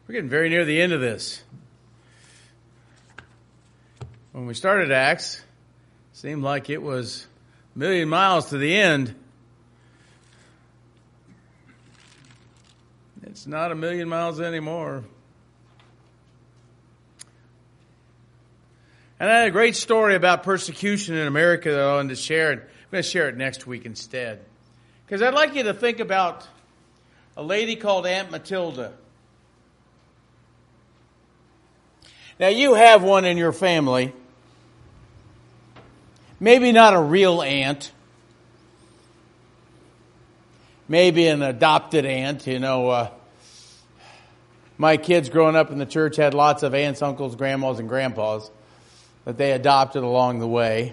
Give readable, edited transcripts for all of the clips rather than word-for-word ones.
We're getting very near the end of this. When we started Acts, it seemed like it was a million miles to the end. It's not a million miles anymore. And I had a great story about persecution in America that I wanted to share. I'm going to share it next week instead. Because I'd like you to think about a lady called Aunt Matilda. Now, you have one in your family. Maybe not a real aunt. Maybe an adopted aunt. My kids growing up in the church had lots of aunts, uncles, grandmas, and grandpas that they adopted along the way.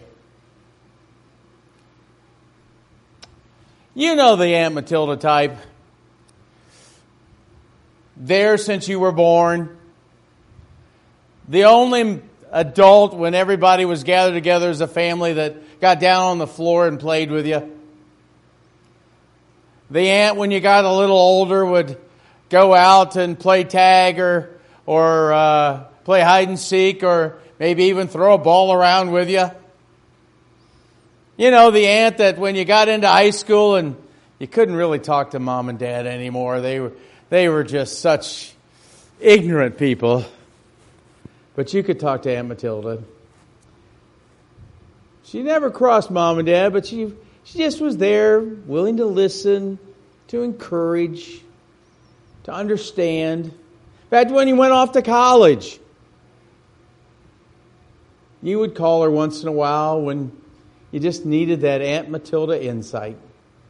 You know the Aunt Matilda type. There since you were born. The only adult when everybody was gathered together as a family that got down on the floor and played with you. The aunt, when you got a little older, would go out and play tag or play hide and seek or maybe even throw a ball around with you. You know, the aunt that when you got into high school and you couldn't really talk to mom and dad anymore. They were just such ignorant people. But you could talk to Aunt Matilda. She never crossed mom and dad, but she just was there, willing to listen, to encourage, to understand. In fact, when you went off to college, you would call her once in a while when you just needed that Aunt Matilda insight.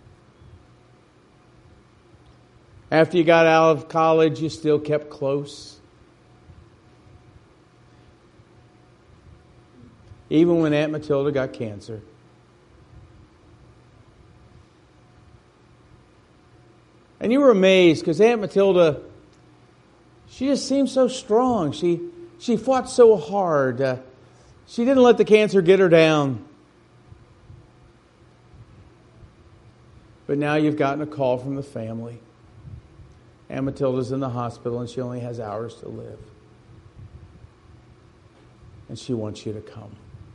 After you got out of college, you still kept close. Even when Aunt Matilda got cancer. And you were amazed because Aunt Matilda, she just seemed so strong. She fought so hard. She didn't let the cancer get her down. But now you've gotten a call from the family. Aunt Matilda's in the hospital and she only has hours to live. And she wants you to come.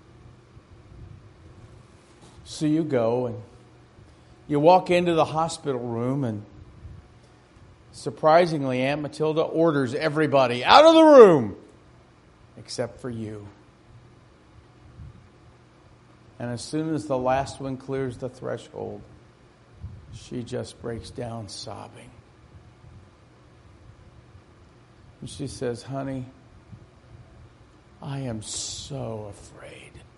So you go and you walk into the hospital room and surprisingly Aunt Matilda orders everybody out of the room except for you. And as soon as the last one clears the threshold, she just breaks down sobbing. And she says, "Honey, I am so afraid."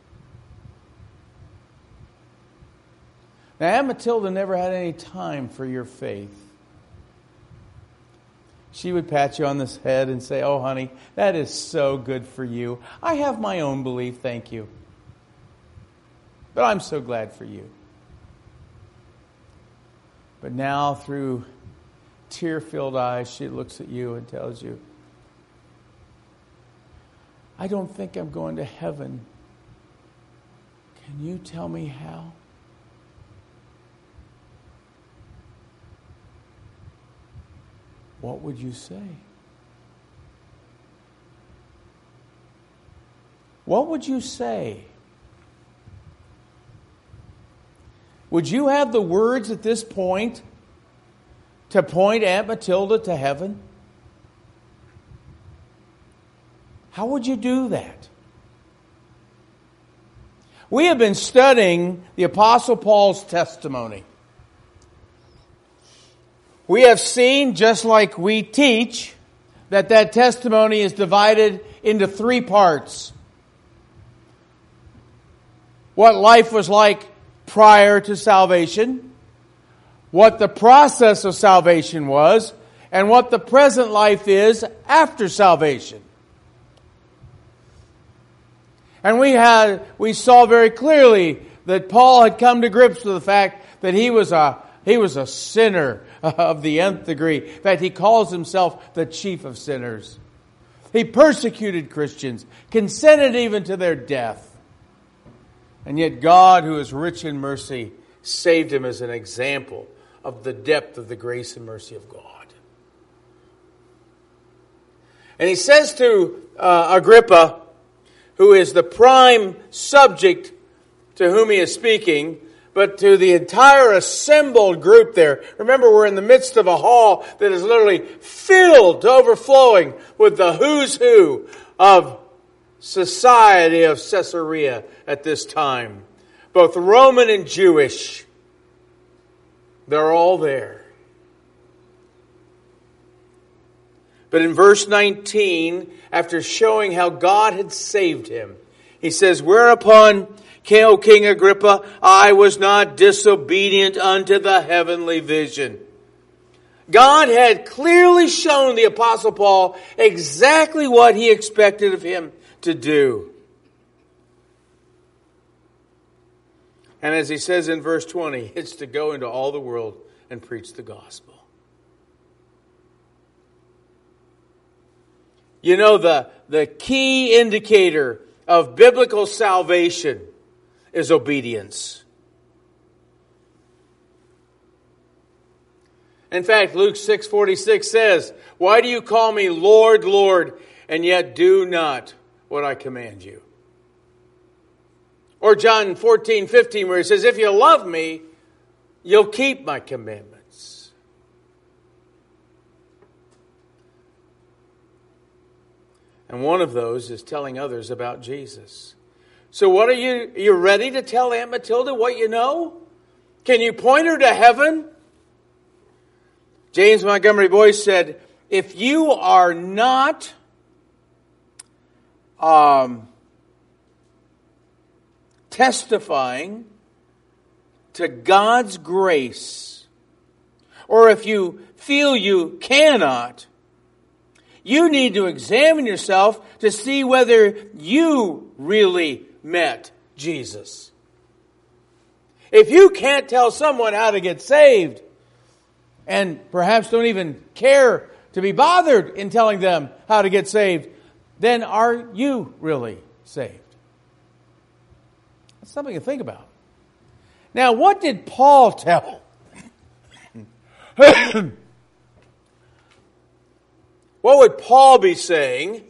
Now, Aunt Matilda never had any time for your faith. She would pat you on the head and say, "Oh, honey, that is so good for you. I have my own belief, thank you. But I'm so glad for you." But now, through tear-filled eyes, she looks at you and tells you, "I don't think I'm going to heaven. Can you tell me how?" What would you say? What would you say? Would you have the words at this point to point Aunt Matilda to heaven? How would you do that? We have been studying the Apostle Paul's testimony. We have seen, just like we teach, that testimony is divided into 3 parts. What life was like prior to salvation, what the process of salvation was, and what the present life is after salvation. And we saw very clearly that Paul had come to grips with the fact that he was a sinner of the nth degree. In fact, he calls himself the chief of sinners. He persecuted Christians, consented even to their death. And yet God, who is rich in mercy, saved him as an example of the depth of the grace and mercy of God. And he says to Agrippa, who is the prime subject to whom he is speaking, but to the entire assembled group there. Remember, we're in the midst of a hall that is literally filled to overflowing with the who's who of society of Caesarea at this time. Both Roman and Jewish. They're all there. But in verse 19, after showing how God had saved him, he says, whereupon, O King Agrippa, I was not disobedient unto the heavenly vision. God had clearly shown the Apostle Paul exactly what he expected of him to do. And as he says in verse 20, it's to go into all the world and preach the gospel. You know, the key indicator of biblical salvation is obedience. In fact, Luke 6:46 says, why do you call me Lord, Lord, and yet do not what I command you? Or John 14:15, where he says, if you love me, you'll keep my commandments. And one of those is telling others about Jesus. So what are you ready to tell Aunt Matilda what you know? Can you point her to heaven? James Montgomery Boyce said, if you are not testifying to God's grace, or if you feel you cannot, you need to examine yourself to see whether you really met Jesus. If you can't tell someone how to get saved, and perhaps don't even care to be bothered in telling them how to get saved, then are you really saved? That's something to think about. Now, what did Paul tell? What would Paul be saying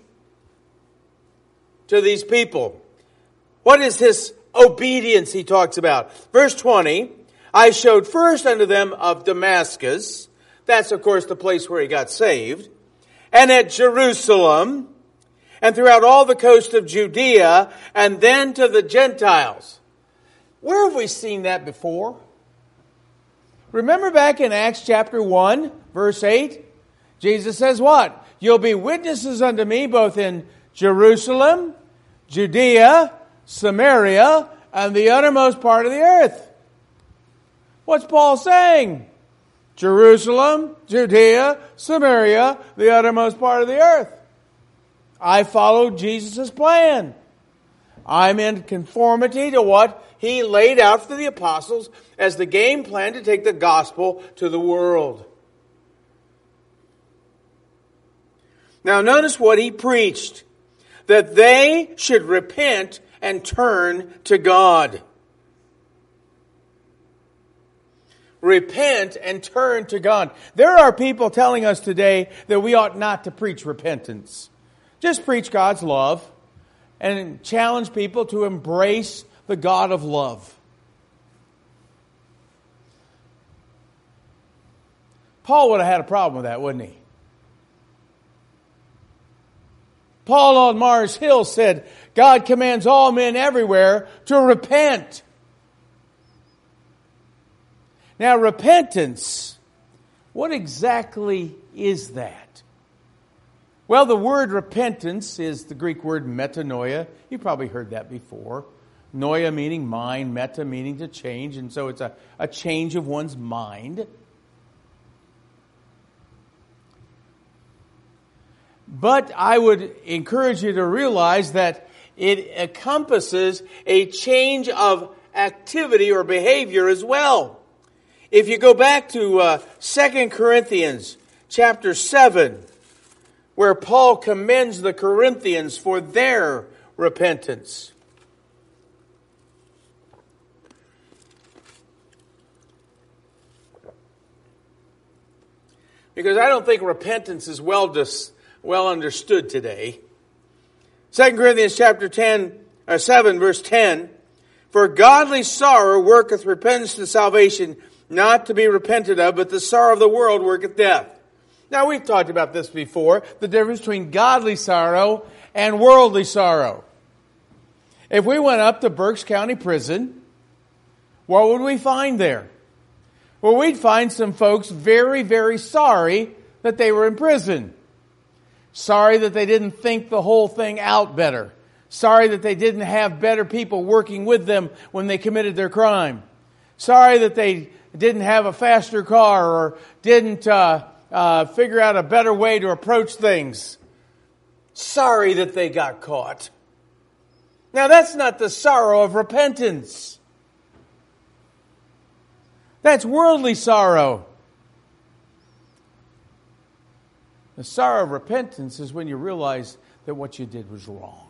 to these people? What is his obedience he talks about? Verse 20, I showed first unto them of Damascus. That's, of course, the place where he got saved. And at Jerusalem, and throughout all the coast of Judea, and then to the Gentiles. Where have we seen that before? Remember back in Acts chapter 1, verse 8? Jesus says what? You'll be witnesses unto me both in Jerusalem, Judea, Samaria, and the uttermost part of the earth. What's Paul saying? Jerusalem, Judea, Samaria, the uttermost part of the earth. I followed Jesus' plan. I'm in conformity to what he laid out for the apostles as the game plan to take the gospel to the world. Now notice what he preached. That they should repent and turn to God. Repent and turn to God. There are people telling us today that we ought not to preach repentance. Just preach God's love and challenge people to embrace the God of love. Paul would have had a problem with that, wouldn't he? Paul on Mars Hill said, God commands all men everywhere to repent. Now, repentance, what exactly is that? Well, the word repentance is the Greek word metanoia. You've probably heard that before. Noia meaning mind, meta meaning to change, and so it's a change of one's mind. But I would encourage you to realize that it encompasses a change of activity or behavior as well. If you go back to 2 Corinthians chapter 7, where Paul commends the Corinthians for their repentance. Because I don't think repentance is well well understood today. 2 Corinthians chapter 7, verse 10, for godly sorrow worketh repentance to salvation, not to be repented of, but the sorrow of the world worketh death. Now, we've talked about this before, the difference between godly sorrow and worldly sorrow. If we went up to Berks County Prison, what would we find there? Well, we'd find some folks very, very sorry that they were in prison. Sorry that they didn't think the whole thing out better. Sorry that they didn't have better people working with them when they committed their crime. Sorry that they didn't have a faster car or didn't figure out a better way to approach things. Sorry that they got caught. Now, that's not the sorrow of repentance. That's worldly sorrow. The sorrow of repentance is when you realize that what you did was wrong.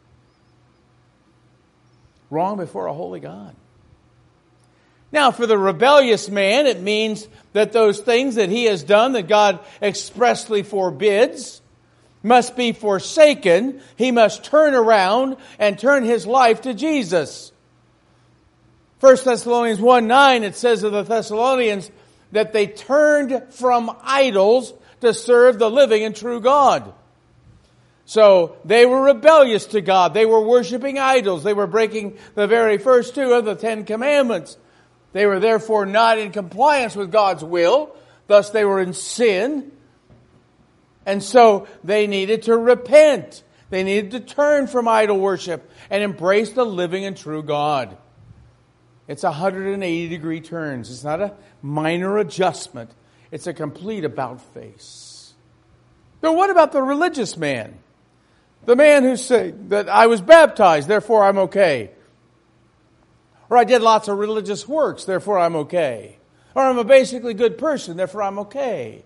Wrong before a holy God. Now, for the rebellious man, it means that those things that he has done that God expressly forbids must be forsaken. He must turn around and turn his life to Jesus. 1 Thessalonians 1:9, it says of the Thessalonians that they turned from idols to serve the living and true God. So they were rebellious to God. They were worshiping idols. They were breaking the very first two of the 10 Commandments. They were therefore not in compliance with God's will. Thus they were in sin. And so they needed to repent. They needed to turn from idol worship and embrace the living and true God. It's 180-degree turns. It's not a minor adjustment. It's a complete about-face. But what about the religious man? The man who said that I was baptized, therefore I'm okay. Or I did lots of religious works, therefore I'm okay. Or I'm a basically good person, therefore I'm okay.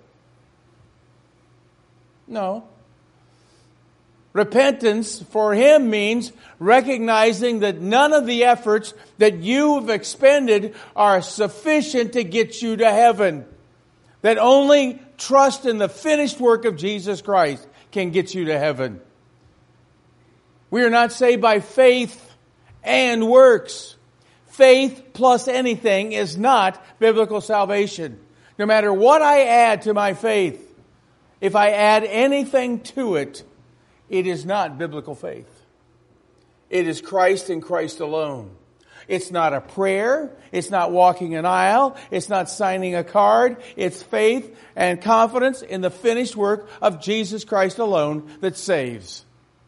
No. Repentance for him means recognizing that none of the efforts that you have expended are sufficient to get you to heaven. That only trust in the finished work of Jesus Christ can get you to heaven. We are not saved by faith and works. Faith plus anything is not biblical salvation. No matter what I add to my faith, if I add anything to it, it is not biblical faith. It is Christ and Christ alone. It's not a prayer. It's not walking an aisle. It's not signing a card. It's faith and confidence in the finished work of Jesus Christ alone that saves.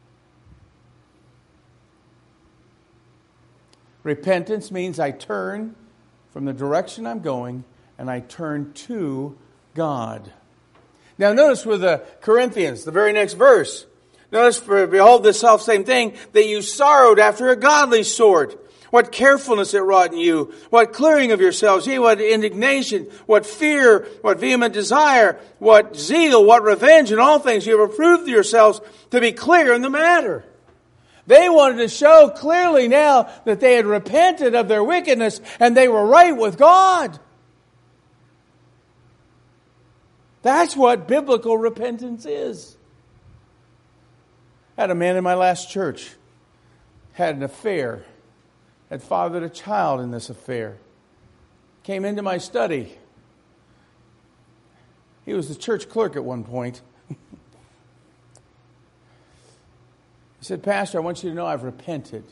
Repentance means I turn from the direction I'm going and I turn to God. Now notice with the Corinthians, the very next verse. Notice, for behold, this self-same thing, that you sorrowed after a godly sort. What carefulness it wrought in you. What clearing of yourselves. Yea, what indignation. What fear. What vehement desire. What zeal. What revenge. In all things you have approved yourselves to be clear in the matter. They wanted to show clearly now that they had repented of their wickedness and they were right with God. That's what biblical repentance is. I had a man in my last church, had an affair, had fathered a child in this affair. Came into my study. He was the church clerk at one point. He said, Pastor, I want you to know I've repented.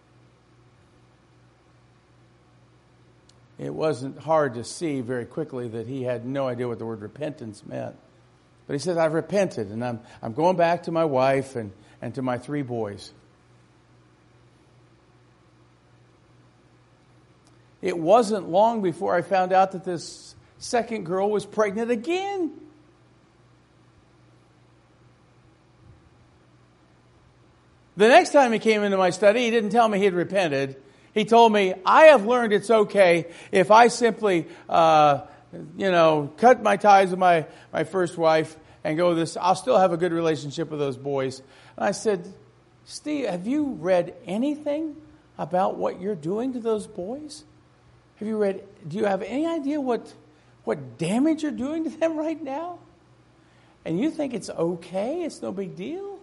It wasn't hard to see very quickly that he had no idea what the word repentance meant. But he said, I've repented, and I'm going back to my wife and to my 3 boys. It wasn't long before I found out that this second girl was pregnant again. The next time he came into my study, he didn't tell me he had repented. He told me, I have learned it's okay if I simply, cut my ties with my first wife and go this. I'll still have a good relationship with those boys. And I said, Steve, have you read anything about what you're doing to those boys? Do you have any idea what damage you're doing to them right now? And you think it's okay? It's no big deal?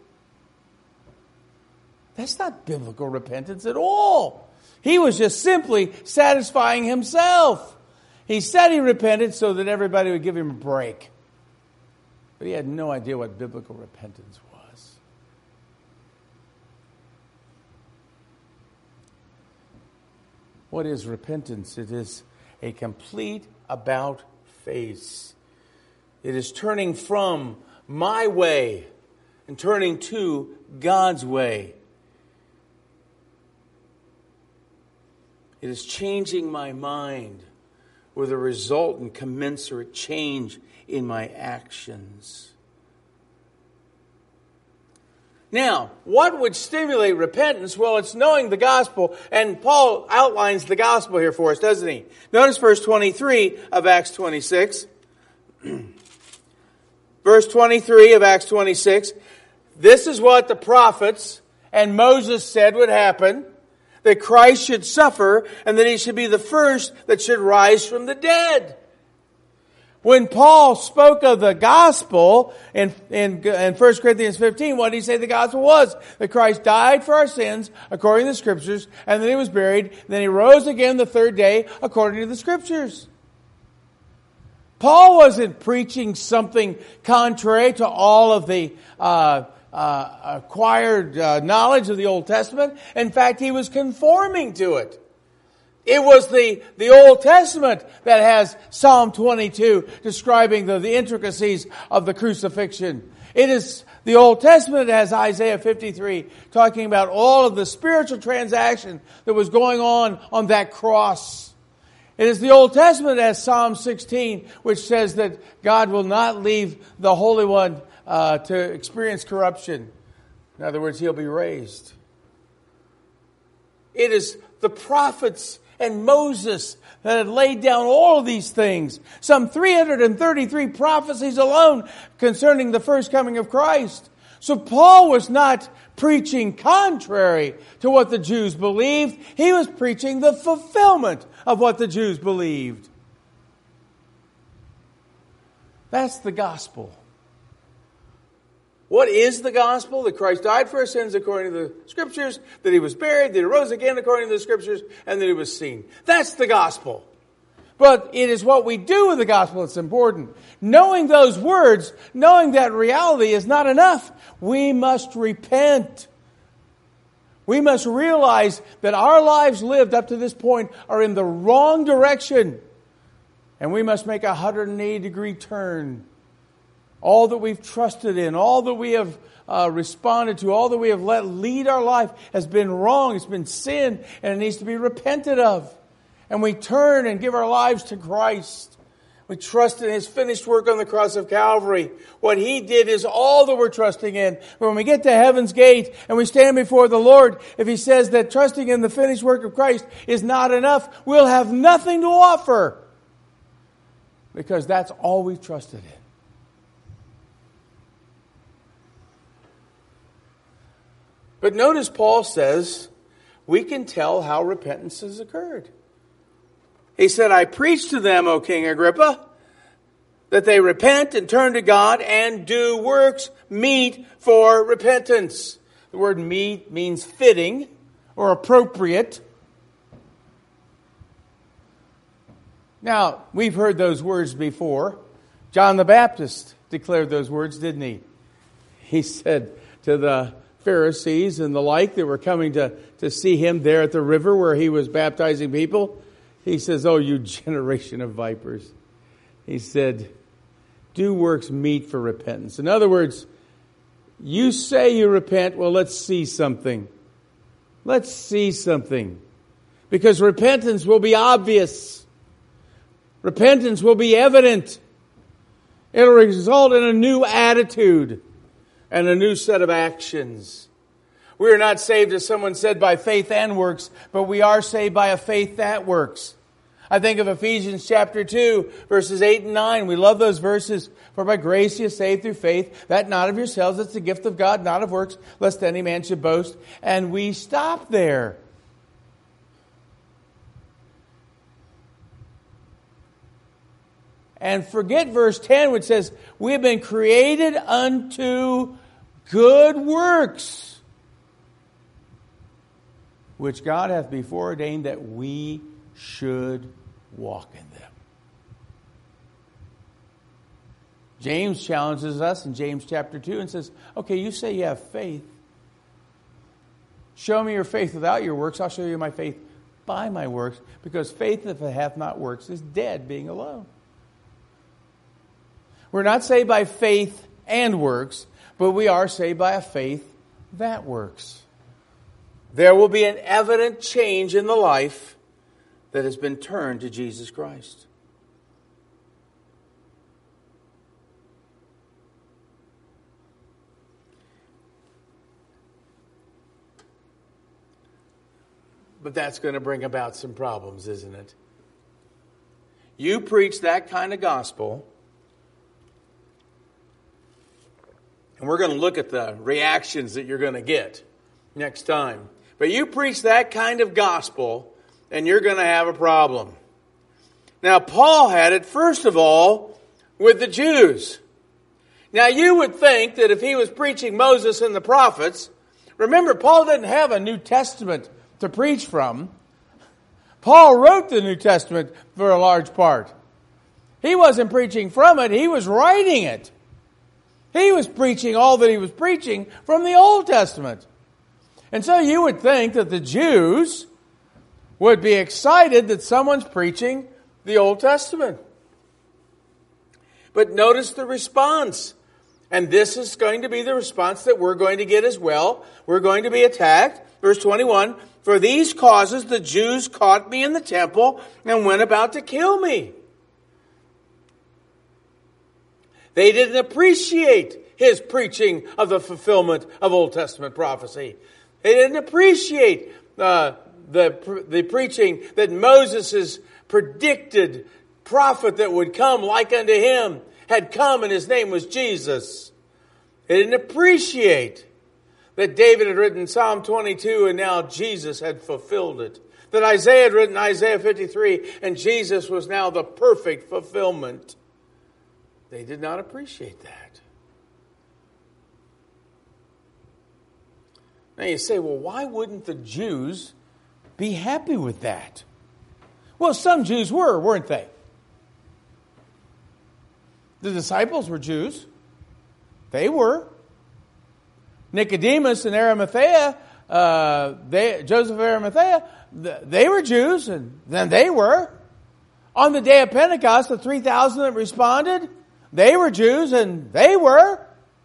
That's not biblical repentance at all. He was just simply satisfying himself. He said he repented so that everybody would give him a break. But he had no idea what biblical repentance was. What is repentance? It is a complete about face. It is turning from my way and turning to God's way. It is changing my mind with a resultant commensurate change in my actions. Now, what would stimulate repentance? Well, it's knowing the gospel. And Paul outlines the gospel here for us, doesn't he? Notice verse 23 of Acts 26. Verse 23 of Acts 26. This is what the prophets and Moses said would happen. That Christ should suffer and that he should be the first that should rise from the dead. When Paul spoke of the gospel in 1 Corinthians 15, what did he say the gospel was? That Christ died for our sins according to the Scriptures, and then he was buried, then he rose again the third day according to the Scriptures. Paul wasn't preaching something contrary to all of the acquired knowledge of the Old Testament. In fact, he was conforming to it. It was the Old Testament that has Psalm 22 describing the intricacies of the crucifixion. It is the Old Testament that has Isaiah 53 talking about all of the spiritual transaction that was going on that cross. It is the Old Testament that has Psalm 16, which says that God will not leave the Holy One to experience corruption. In other words, he'll be raised. It is the prophets and Moses that had laid down all of these things. Some 333 prophecies alone concerning the first coming of Christ. So Paul was not preaching contrary to what the Jews believed. He was preaching the fulfillment of what the Jews believed. That's the gospel. What is the gospel? That Christ died for our sins according to the Scriptures, that he was buried, that he rose again according to the Scriptures, and that he was seen. That's the gospel. But it is what we do with the gospel that's important. Knowing those words, knowing that reality is not enough. We must repent. We must realize that our lives lived up to this point are in the wrong direction. And we must make a 180-degree turn. All that we've trusted in, all that we have responded to, all that we have let lead our life has been wrong. It's been sin, and it needs to be repented of. And we turn and give our lives to Christ. We trust in his finished work on the cross of Calvary. What he did is all that we're trusting in. But when we get to heaven's gate and we stand before the Lord, if he says that trusting in the finished work of Christ is not enough, we'll have nothing to offer. Because that's all we've trusted in. But notice Paul says, we can tell how repentance has occurred. He said, I preach to them, O King Agrippa, that they repent and turn to God and do works meet for repentance. The word meet means fitting or appropriate. Now, we've heard those words before. John the Baptist declared those words, didn't he? He said to the Pharisees and the like that were coming to see him there at the river where he was baptizing people. He says, oh, you generation of vipers. He said, do works meet for repentance. In other words, you say you repent, well, let's see something. Let's see something. Because repentance will be obvious. Repentance will be evident. It'll result in a new attitude and a new set of actions. We are not saved, as someone said, by faith and works, but we are saved by a faith that works. I think of Ephesians chapter 2, verses 8 and 9. We love those verses. For by grace you are saved through faith, that not of yourselves, it's the gift of God, not of works, lest any man should boast. And we stop there. And forget verse 10, which says, we have been created unto good works, which God hath before ordained that we should walk in them. James challenges us in James chapter 2 and says, okay, you say you have faith. Show me your faith without your works. I'll show you my faith by my works. Because faith, if it hath not works, is dead, being alone. We're not saved by faith and works, but we are saved by a faith that works. There will be an evident change in the life that has been turned to Jesus Christ. But that's going to bring about some problems, isn't it? You preach that kind of gospel, and we're going to look at the reactions that you're going to get next time. But you preach that kind of gospel, and you're going to have a problem. Now, Paul had it, first of all, with the Jews. Now, you would think that if he was preaching Moses and the prophets, remember, Paul didn't have a New Testament to preach from. Paul wrote the New Testament for a large part. He wasn't preaching from it, he was writing it. He was preaching all that he was preaching from the Old Testament. And so you would think that the Jews would be excited that someone's preaching the Old Testament. But notice the response. And this is going to be the response that we're going to get as well. We're going to be attacked. Verse 21, for these causes the Jews caught me in the temple and went about to kill me. They didn't appreciate his preaching of of Old Testament prophecy. They didn't appreciate the preaching that Moses' predicted prophet that would come like unto him had come, and his name was Jesus. They didn't appreciate that David had written Psalm 22 and now Jesus had fulfilled it. That Isaiah had written Isaiah 53 and Jesus was now the perfect fulfillment. They did not appreciate that. Now you say, well, why wouldn't the Jews be happy with that? Well, some Jews were, weren't they? The disciples were Jews. They were. Nicodemus and Arimathea, Joseph of Arimathea, they were Jews, and then they were. On the day of Pentecost, the 3,000 that responded, they were Jews, and they were.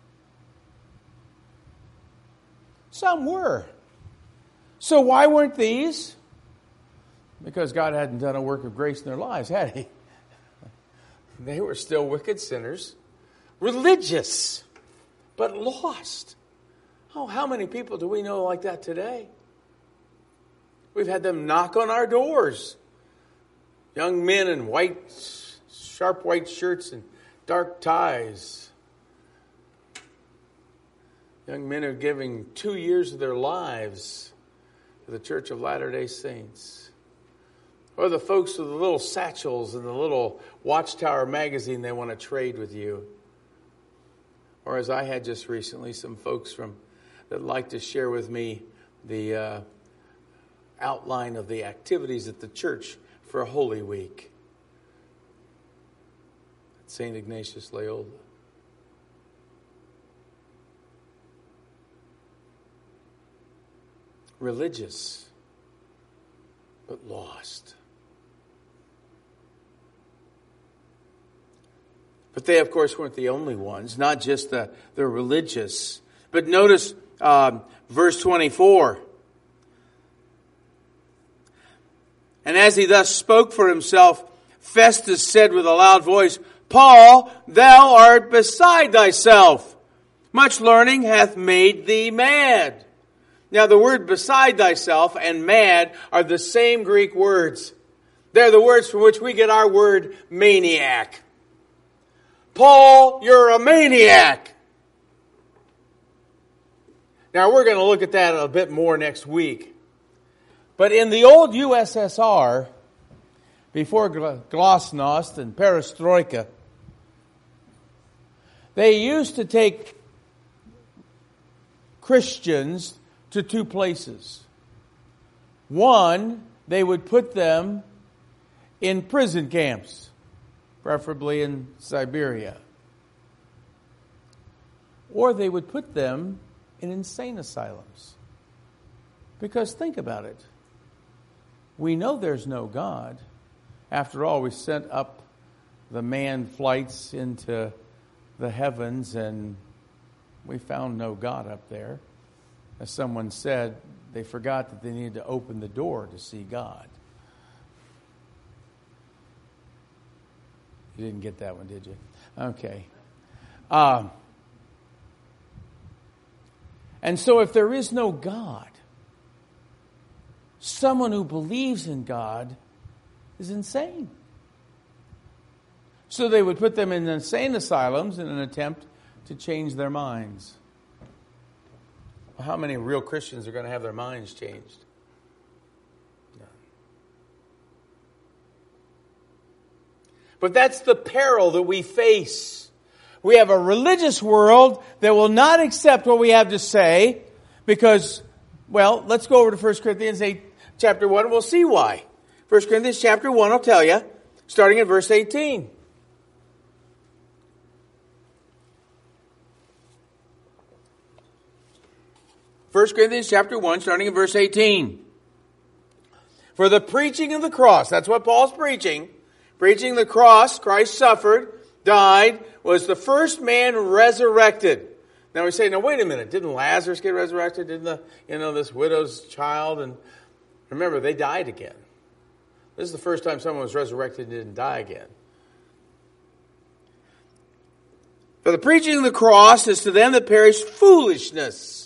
Some were. So why weren't these? Because God hadn't done a work of grace in their lives, had He? They were still wicked sinners, religious, but lost. Oh, how many people do we know like that today? We've had them knock on our doors. Young men in sharp white shirts and dark ties. Young men are giving 2 years of their lives to the Church of Latter-day Saints. Or the folks with the little satchels and the little Watchtower magazine they want to trade with you. Or as I had just recently, some folks that like to share with me the outline of the activities at the church for Holy Week at St. Ignatius Loyola. Religious, but lost. But they, of course, weren't the only ones, not just the religious. But notice verse 24. And as he thus spoke for himself, Festus said with a loud voice, Paul, thou art beside thyself. Much learning hath made thee mad. Now the word beside thyself and mad are the same Greek words. They're the words from which we get our word maniac. Paul, you're a maniac. Now we're going to look at that a bit more next week. But in the old USSR, before glasnost and perestroika, they used to take Christians to two places. One, they would put them in prison camps, preferably in Siberia. Or they would put them in insane asylums. Because think about it. We know there's no God. After all, we sent up the manned flights into the heavens and we found no God up there. As someone said, they forgot that they needed to open the door to see God. You didn't get that one, did you? Okay. And so if there is no God, someone who believes in God is insane. So they would put them in insane asylums in an attempt to change their minds. Well, how many real Christians are going to have their minds changed? No. But that's the peril that we face. We have a religious world that will not accept what we have to say because, well, let's go over to 1 Corinthians 8, chapter 1, and we'll see why. 1 Corinthians chapter 1, I'll tell you, starting at verse 18. First Corinthians chapter 1, starting at verse 18. For the preaching of the cross, that's what Paul's preaching. Preaching the cross, Christ suffered, died, was the first man resurrected. Now we say, wait a minute, didn't Lazarus get resurrected? Didn't this widow's child? And remember, they died again. This is the first time someone was resurrected and didn't die again. For the preaching of the cross is to them that perish foolishness.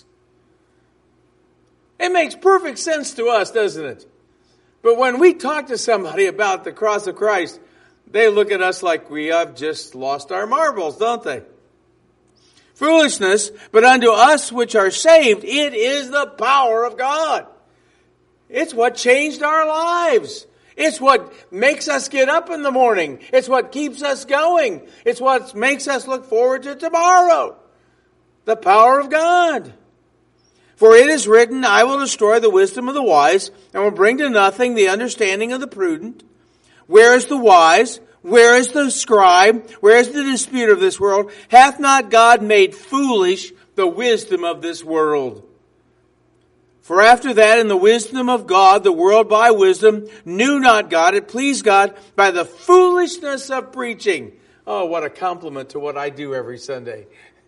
It makes perfect sense to us, doesn't it? But when we talk to somebody about the cross of Christ, they look at us like we have just lost our marbles, don't they? Foolishness, but unto us which are saved, it is the power of God. It's what changed our lives. It's what makes us get up in the morning. It's what keeps us going. It's what makes us look forward to tomorrow. The power of God. For it is written, I will destroy the wisdom of the wise, and will bring to nothing the understanding of the prudent. Where is the wise? Where is the scribe? Where is the disputer of this world? Hath not God made foolish the wisdom of this world? For after that, in the wisdom of God, the world by wisdom knew not God. It pleased God by the foolishness of preaching. Oh, what a compliment to what I do every Sunday.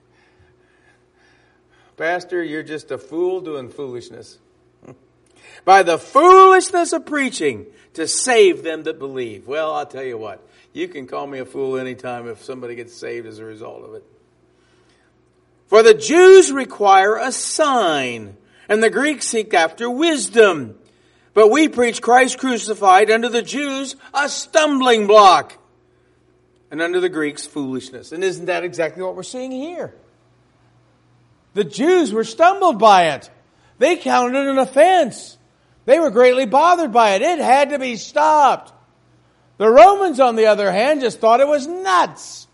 Pastor, you're just a fool doing foolishness. By the foolishness of preaching to save them that believe. Well, I'll tell you what. You can call me a fool anytime if somebody gets saved as a result of it. For the Jews require a sign, and the Greeks seek after wisdom. But we preach Christ crucified, unto the Jews a stumbling block, and unto the Greeks foolishness. And isn't that exactly what we're seeing here? The Jews were stumbled by it. They counted it an offense. They were greatly bothered by it. It had to be stopped. The Romans, on the other hand, just thought it was nuts.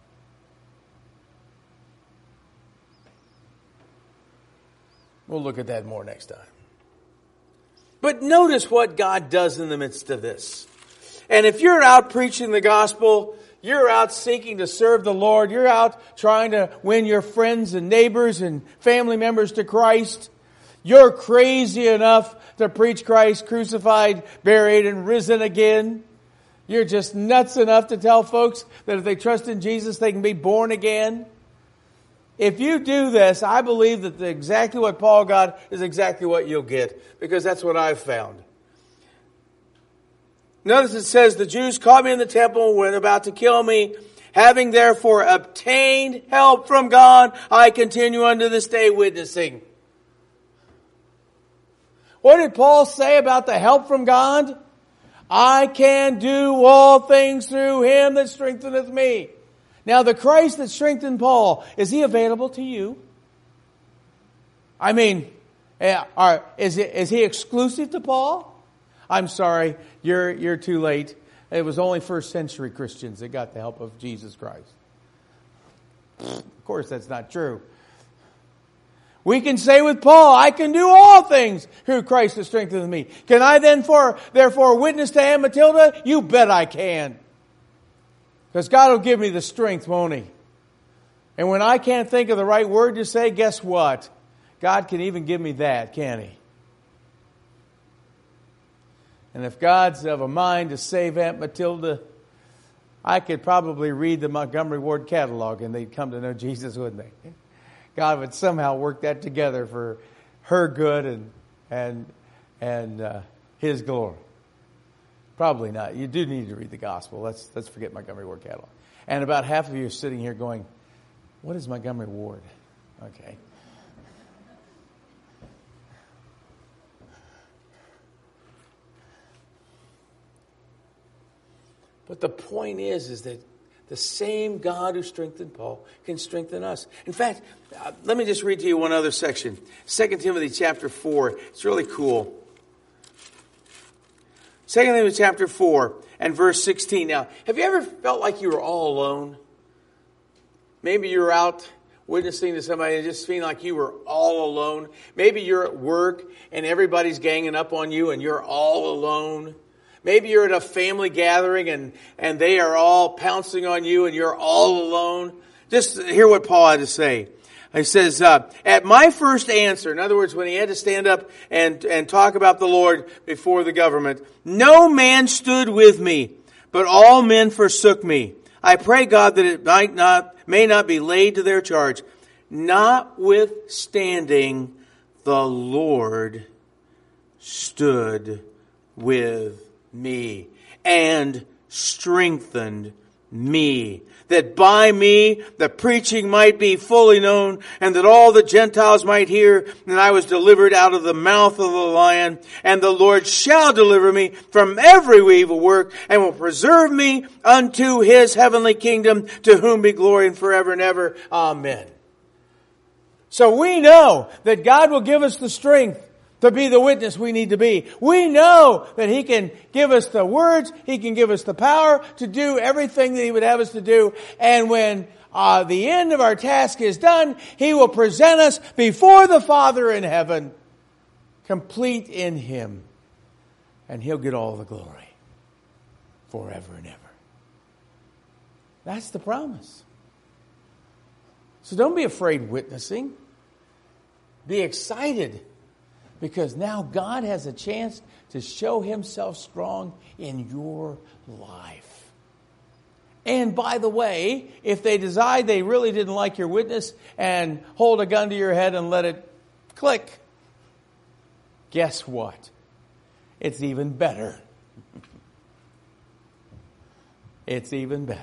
We'll look at that more next time. But notice what God does in the midst of this. And if you're out preaching the gospel, you're out seeking to serve the Lord, you're out trying to win your friends and neighbors and family members to Christ, you're crazy enough to preach Christ crucified, buried, and risen again. You're just nuts enough to tell folks that if they trust in Jesus, they can be born again. If you do this, I believe that exactly what Paul got is exactly what you'll get, because that's what I've found. Notice it says, the Jews caught me in the temple and were about to kill me. Having therefore obtained help from God, I continue unto this day witnessing. What did Paul say about the help from God? I can do all things through Him that strengtheneth me. Now the Christ that strengthened Paul, is He available to you? I mean, is He exclusive to Paul? I'm sorry, you're too late. It was only first century Christians that got the help of Jesus Christ. Of course, that's not true. We can say with Paul, I can do all things through Christ that strengthens me. Can I therefore witness to Aunt Matilda? You bet I can. Because God will give me the strength, won't He? And when I can't think of the right word to say, guess what? God can even give me that, can't He? And if God's of a mind to save Aunt Matilda, I could probably read the Montgomery Ward catalog and they'd come to know Jesus, wouldn't they? God would somehow work that together for her good and His glory. Probably not. You do need to read the gospel. Let's forget Montgomery Ward catalog. And about half of you are sitting here going, what is Montgomery Ward? Okay. But the point is that the same God who strengthened Paul can strengthen us. In fact, let me just read to you one other section. 2 Timothy chapter 4. It's really cool. 2 Timothy chapter 4 and verse 16. Now, have you ever felt like you were all alone? Maybe you're out witnessing to somebody and just feeling like you were all alone. Maybe you're at work and everybody's ganging up on you and you're all alone. Maybe you're at a family gathering and they are all pouncing on you and you're all alone. Just hear what Paul had to say. He says, at my first answer, in other words, when he had to stand up and talk about the Lord before the government, no man stood with me, but all men forsook me. I pray God that it may not be laid to their charge. Notwithstanding, the Lord stood with me and strengthened me, that by me the preaching might be fully known, and that all the Gentiles might hear that I was delivered out of the mouth of the lion. And the Lord shall deliver me from every evil work, and will preserve me unto His heavenly kingdom, to whom be glory and forever and ever. Amen. So we know that God will give us the strength to be the witness we need to be. We know that He can give us the words, He can give us the power to do everything that He would have us to do. And when the end of our task is done, He will present us before the Father in heaven, complete in Him. And He'll get all the glory forever and ever. That's the promise. So don't be afraid witnessing. Be excited. Because now God has a chance to show Himself strong in your life. And by the way, if they decide they really didn't like your witness and hold a gun to your head and let it click, guess what? It's even better. It's even better.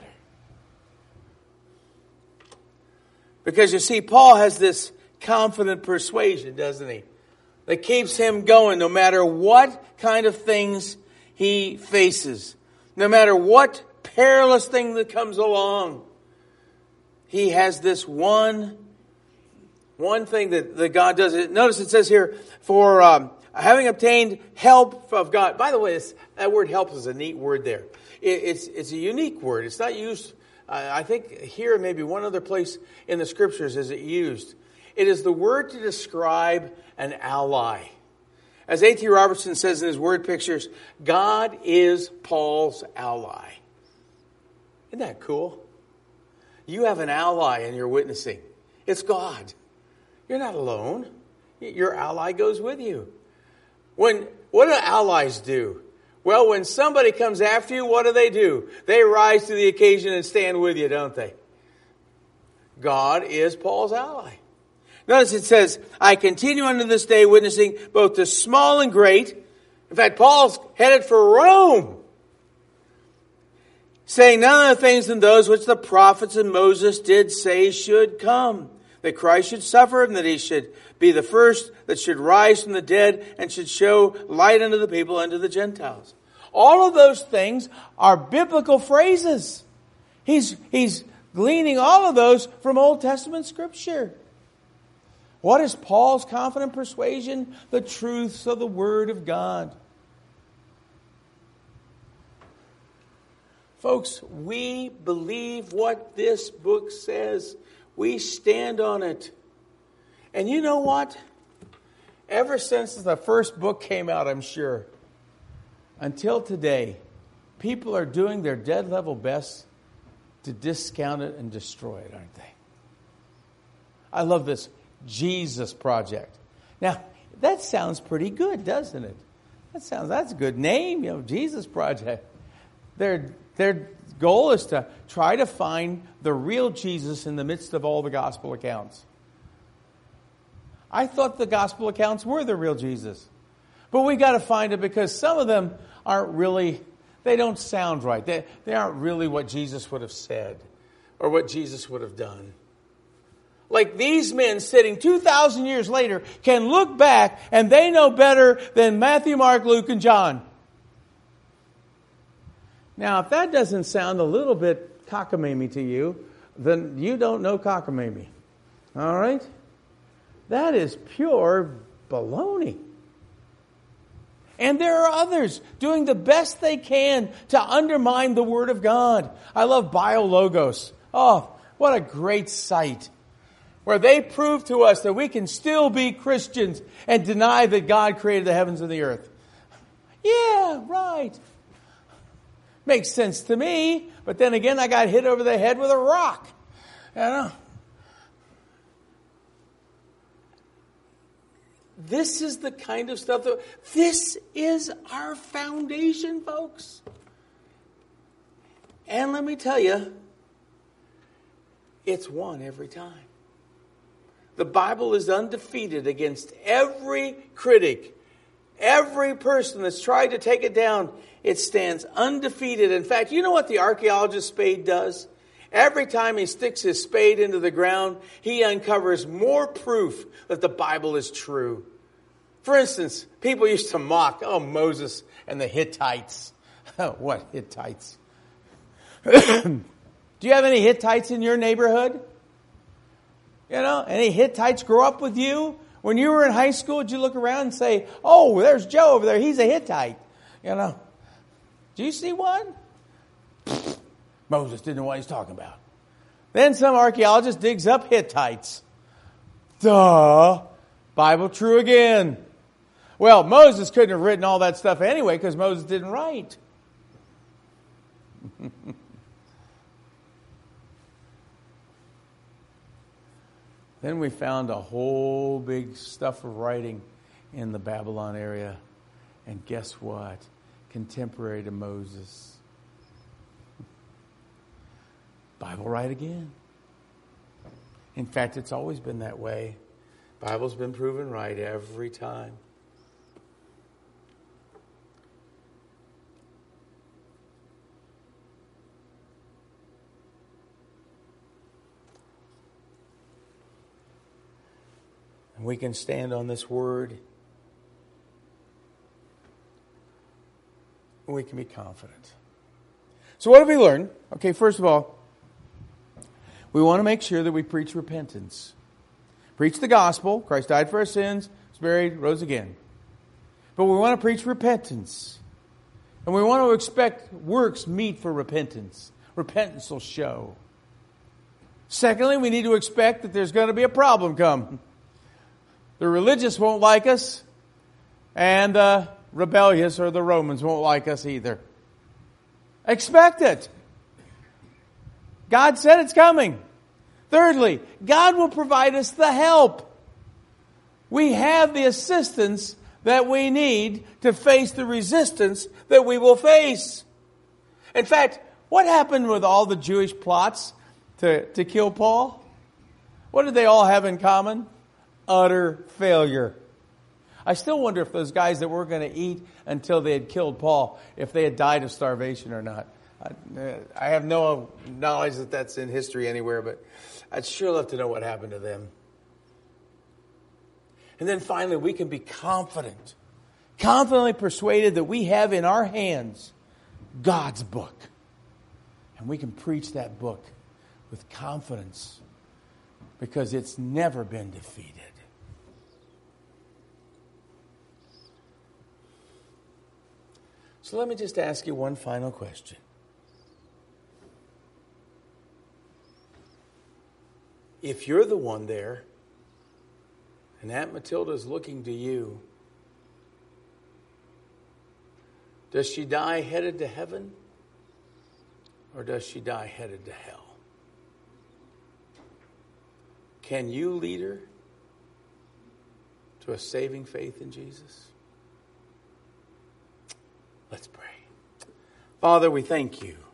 Because you see, Paul has this confident persuasion, doesn't he? That keeps him going no matter what kind of things he faces. No matter what perilous thing that comes along. He has this one thing that God does. Notice it says here, for having obtained help of God. By the way, that word help is a neat word there. It's a unique word. It's not used, I think here maybe one other place in the Scriptures is it used. It is the word to describe an ally. As A.T. Robertson says in his word pictures, God is Paul's ally. Isn't that cool? You have an ally in your witnessing. It's God. You're not alone. Your ally goes with you. What do allies do? Well, when somebody comes after you, what do? They rise to the occasion and stand with you, don't they? God is Paul's ally. Notice it says, I continue unto this day witnessing both to small and great. In fact, Paul's headed for Rome. Saying none other things than those which the prophets and Moses did say should come. That Christ should suffer and that He should be the first that should rise from the dead and should show light unto the people and to the Gentiles. All of those things are biblical phrases. He's gleaning all of those from Old Testament Scripture. What is Paul's confident persuasion? The truths of the Word of God. Folks, we believe what this book says. We stand on it. And you know what? Ever since the first book came out, I'm sure, until today, people are doing their dead level best to discount it and destroy it, aren't they? I love this Jesus Project. Now, that sounds pretty good, doesn't it? That's a good name, Jesus Project. Their goal is to try to find the real Jesus in the midst of all the gospel accounts. I thought the gospel accounts were the real Jesus. But we got to find it because some of them aren't really, they don't sound right. They aren't really what Jesus would have said or what Jesus would have done. Like these men sitting 2,000 years later can look back and they know better than Matthew, Mark, Luke, and John. Now, if that doesn't sound a little bit cockamamie to you, then you don't know cockamamie. All right? That is pure baloney. And there are others doing the best they can to undermine the Word of God. I love BioLogos. Oh, what a great site. Where they prove to us that we can still be Christians and deny that God created the heavens and the earth. Yeah, right. Makes sense to me. But then again, I got hit over the head with a rock. You know? This is the kind of stuff this is our foundation, folks. And let me tell you, it's won every time. The Bible is undefeated against every critic, every person that's tried to take it down. It stands undefeated. In fact, you know what the archaeologist Spade does? Every time he sticks his spade into the ground, he uncovers more proof that the Bible is true. For instance, people used to mock, Moses and the Hittites. What Hittites? Do you have any Hittites in your neighborhood? Any Hittites grow up with you? When you were in high school, did you look around and say, oh, there's Joe over there. He's a Hittite. Do you see one? Moses didn't know what he's talking about. Then some archaeologist digs up Hittites. Duh. Bible true again. Well, Moses couldn't have written all that stuff anyway because Moses didn't write. Then we found a whole big stuff of writing in the Babylon area. And guess what? Contemporary to Moses. Bible right again. In fact, it's always been that way. Bible's been proven right every time. And we can stand on this word. And we can be confident. So what have we learned? Okay, first of all, we want to make sure that we preach repentance. Preach the gospel. Christ died for our sins, was buried, rose again. But we want to preach repentance. And we want to expect works meet for repentance. Repentance will show. Secondly, we need to expect that there's going to be a problem come. The religious won't like us, and the rebellious or the Romans won't like us either. Expect it. God said it's coming. Thirdly, God will provide us the help. We have the assistance that we need to face the resistance that we will face. In fact, what happened with all the Jewish plots to kill Paul? What did they all have in common? Utter failure. I still wonder if those guys that were going to eat until they had killed Paul, if they had died of starvation or not. I have no knowledge that that's in history anywhere, but I'd sure love to know what happened to them. And then finally, we can be confidently persuaded that we have in our hands God's book. And we can preach that book with confidence because it's never been defeated. So let me just ask you one final question. if you're the one there, and Aunt Matilda's looking to you, does she die headed to heaven, or does she die headed to hell? Can you lead her to a saving faith in Jesus? Let's pray. Father, we thank you